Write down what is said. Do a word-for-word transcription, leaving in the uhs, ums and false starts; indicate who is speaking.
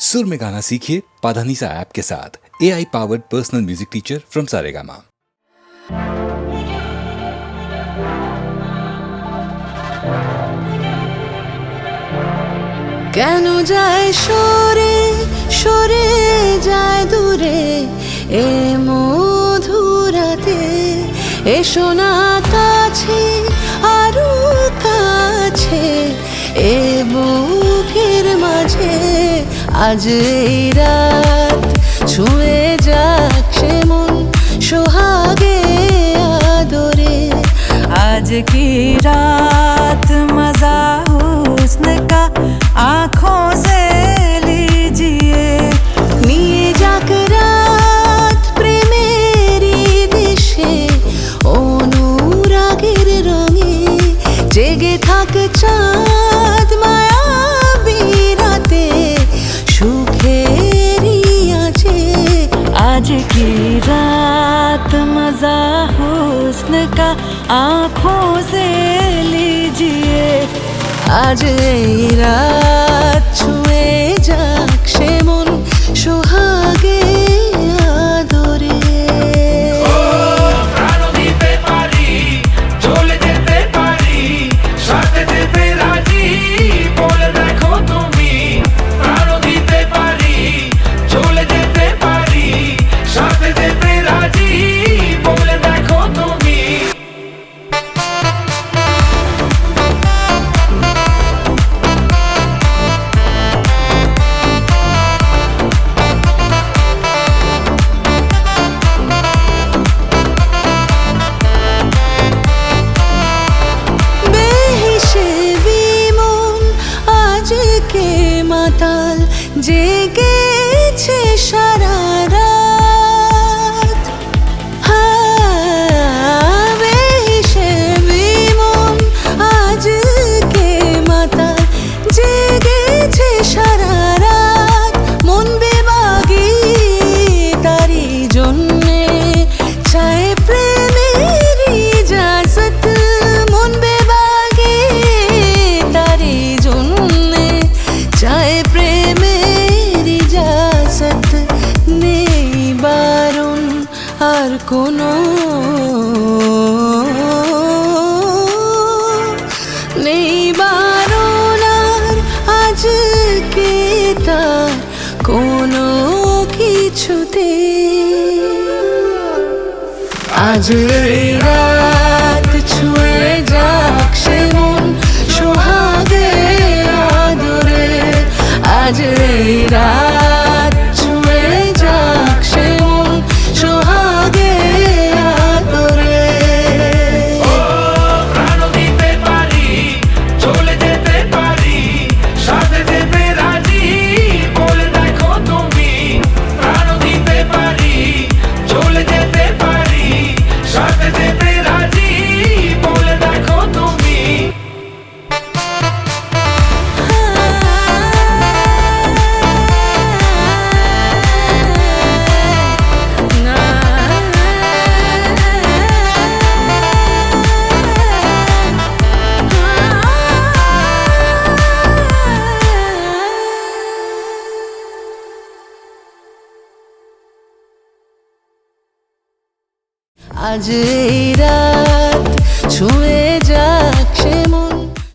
Speaker 1: सुर में गाना सीखिए पाधानीसा ऐप के साथ। A I powered personal music teacher from Saregama.
Speaker 2: কেন যায় সরে সরে যায় দূরে এ মধুরাতে, এসো না কাছে আরো কাছে এ বুকের মাঝে। আজ এই রাত ছুঁয়ে যাক সে মন সোহাগে আদরে।
Speaker 3: आज की रात मजा हुस्न का आँखों से लीजिए।
Speaker 2: নিয়ে যাক রাত প্রেমেরই দেশে অনুরাগের রঙে। জেগে থাক চাঁদ মায়াবী রাতে সুখেরই আছে।
Speaker 3: आज की रात मजा हुस्न का आँखों से लीजिए।
Speaker 2: আজ এই রাত ছুঁয়ে যাক সে মন সোহাগে আদরে।
Speaker 4: প্রাণ দিতে পারি, চলে যেতে পারি, সাথে যেতে রাজি, বলে দেখো তুমি। প্রাণ দিতে পারি, চলে যেতে পারি, সাথে যেতে রাজি, বলে দেখো তুমি।
Speaker 2: বেহিসেবি মন আজকে মাতাল, জেগেছে সারা রাত। হ্যাঁ, বেহিসেবি মন আজকে মাতাল, জেগেছে সারা রাত। মন বেবাগি তারি জন্যে চায় প্রেমের ইজাজত। মন বেবাগি তারি জন্যে চায় প্রেমের ইজাজত। নেই বারণ আর কোনো, নেই বারণ আর আজকে তার কোনো কিছুতে। আজ এই রাত ছুঁয়ে যাক সে মন সোহাগে আদরে। আজ এই রাত ছুঁয়ে যাক সে মন সোহাগে আদরে।
Speaker 4: প্রাণ দিতে পারি, চলে যেতে পারি, সাথে যেতে রাজি, বলে দেখো তুমি। প্রাণ দিতে পারি, চলে যেতে পারি, সাথে যেতে রাজি, বলে দেখো তুমি।
Speaker 2: আজ